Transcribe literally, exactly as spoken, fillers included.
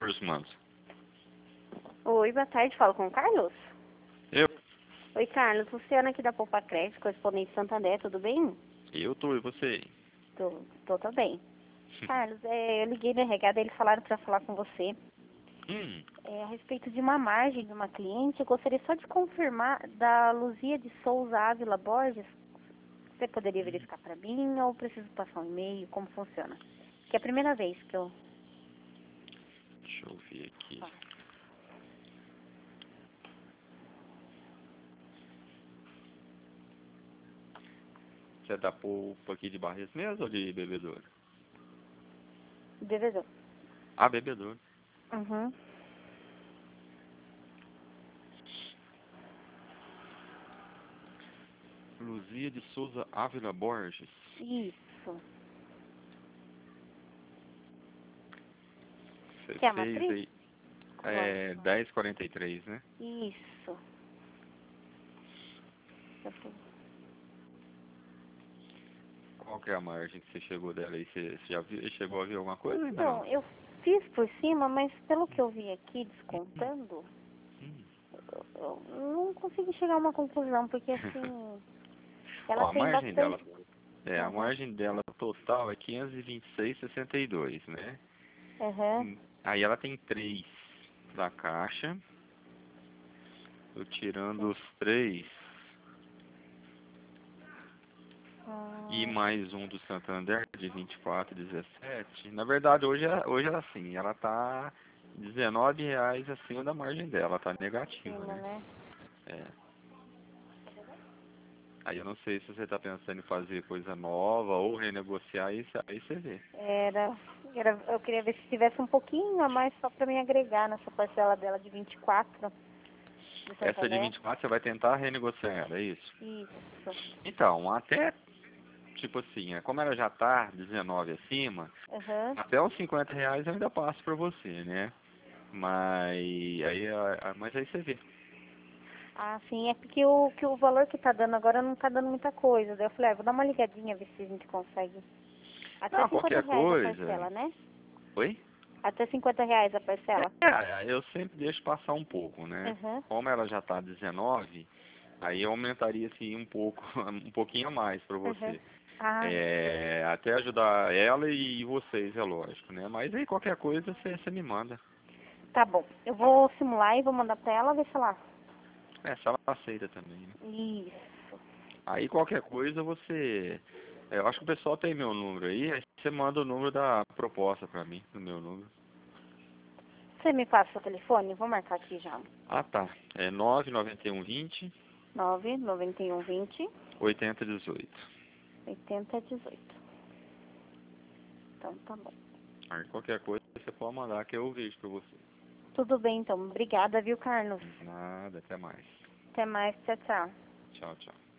Recursos Humanos. Oi, boa tarde, falo com o Carlos? Eu? Oi, Carlos, Luciana aqui da Poupa Crédito, correspondente Santander, tudo bem? Eu tô, e você? Tô, tô também. Carlos, é, eu liguei no R H, daí eles falaram para falar com você Hum, é, a respeito de uma margem de uma cliente. Eu gostaria só de confirmar da Luzia de Souza Ávila Borges. Você poderia verificar para mim ou preciso passar um e-mail? Como funciona? Que é a primeira vez que eu... deixa eu ver aqui. Você é da polpa aqui de Barretos mesmo ou de bebedouro? Devedor. Ah, bebedouro. Uhum. Luzia de Souza Ávila Borges. Isso. Você Que é a fez matriz? aí, Qual? é, dez e quarenta e três, né? Isso. Eu fui- Qual que é a margem que você chegou dela aí? Você, você já viu, chegou a ver alguma coisa ainda não? Então, eu fiz por cima, mas pelo que eu vi aqui, descontando, Hum. eu, eu não consegui chegar a uma conclusão, porque assim, ela Ó, a tem margem dela, bastante... é, a Aham, margem dela total é quinhentos e vinte e seis vírgula sessenta e dois, né? aham. Hum, Aí ela tem três da Caixa. Eu tirando os três e Ah, mais um do Santander de vinte e quatro e dezessete. Na verdade, hoje, é- hoje é assim, ela tá dezenove reais acima da margem dela, tá negativa, cima, né? né? É. Aí eu não sei se você tá pensando em fazer coisa nova ou renegociar isso, aí você vê. Era, era, eu queria ver se tivesse um pouquinho a mais só pra me agregar nessa parcela dela de vinte e quatro do Essa de Santander. vinte e quatro você vai tentar renegociar ela, é isso? Isso. Então, até, tipo assim, é, como ela já tá dezenove acima, Aham. até os cinquenta reais eu ainda passo pra você, né? Mas aí, a- a- mas aí você vê. Ah, sim, é porque o, que o valor que tá dando agora não tá dando muita coisa. Daí eu falei, ah, vou dar uma ligadinha, ver se a gente consegue. Até Não, cinquenta qualquer reais a coisa. parcela, né? Oi? Até cinquenta reais a parcela. É, eu sempre deixo passar um pouco, né? Aham, Como ela já tá dezenove, aí eu aumentaria assim um pouco, um pouquinho a mais pra aham. você. Ah, É, até ajudar ela e vocês, é lógico, né? Mas aí qualquer coisa você, você me manda. tá bom. Eu vou simular e vou mandar pra ela ver se ela... É, se ela aceita também, né? Isso. Aí qualquer coisa você. é, Eu acho que o pessoal tem meu número aí, aí você manda o número da proposta pra mim, no meu número. Você me passa o telefone? Vou marcar aqui já. Ah tá. É nove nove um vinte, nove nove um vinte, oitenta dezoito. oitenta dezoito. Então tá bom. Aí qualquer coisa você pode mandar que eu vejo pra você. Tudo bem, então. Obrigada, viu, Carlos? Nada, até mais. Até mais. Tchau, tchau. Tchau, tchau.